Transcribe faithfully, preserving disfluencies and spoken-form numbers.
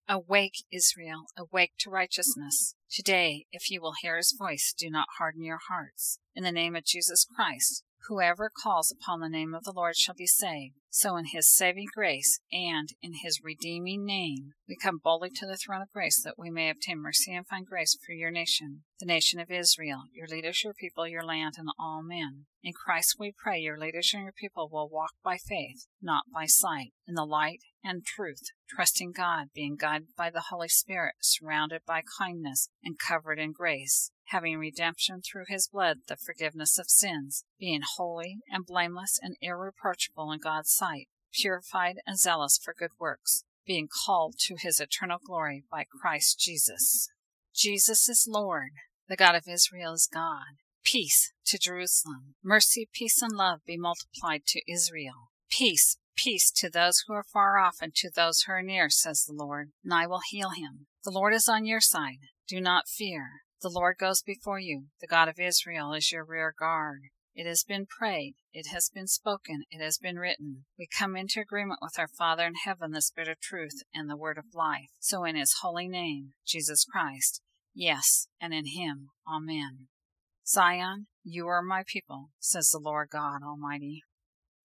Awake, Israel, awake to righteousness. Today, if you will hear his voice, do not harden your hearts. In the name of Jesus Christ, whoever calls upon the name of the Lord shall be saved. So in his saving grace and in his redeeming name, we come boldly to the throne of grace that we may obtain mercy and find grace for your nation, the nation of Israel, your leaders, your people, your land, and all men. In Christ we pray your leaders and your people will walk by faith, not by sight, in the light and truth, trusting God, being guided by the Holy Spirit, surrounded by kindness and covered in grace, having redemption through his blood, the forgiveness of sins, being holy and blameless and irreproachable in God's sight, purified and zealous for good works, being called to his eternal glory by Christ Jesus. Jesus is Lord. The God of Israel is God. Peace to Jerusalem. Mercy, peace, and love be multiplied to Israel. Peace, peace to those who are far off and to those who are near, says the Lord, and I will heal him. The Lord is on your side. Do not fear. The Lord goes before you. The God of Israel is your rear guard. It has been prayed. It has been spoken. It has been written. We come into agreement with our Father in heaven, the Spirit of truth, and the Word of life. So in his holy name, Jesus Christ, yes, and in him, amen. Zion, you are my people, says the Lord God Almighty.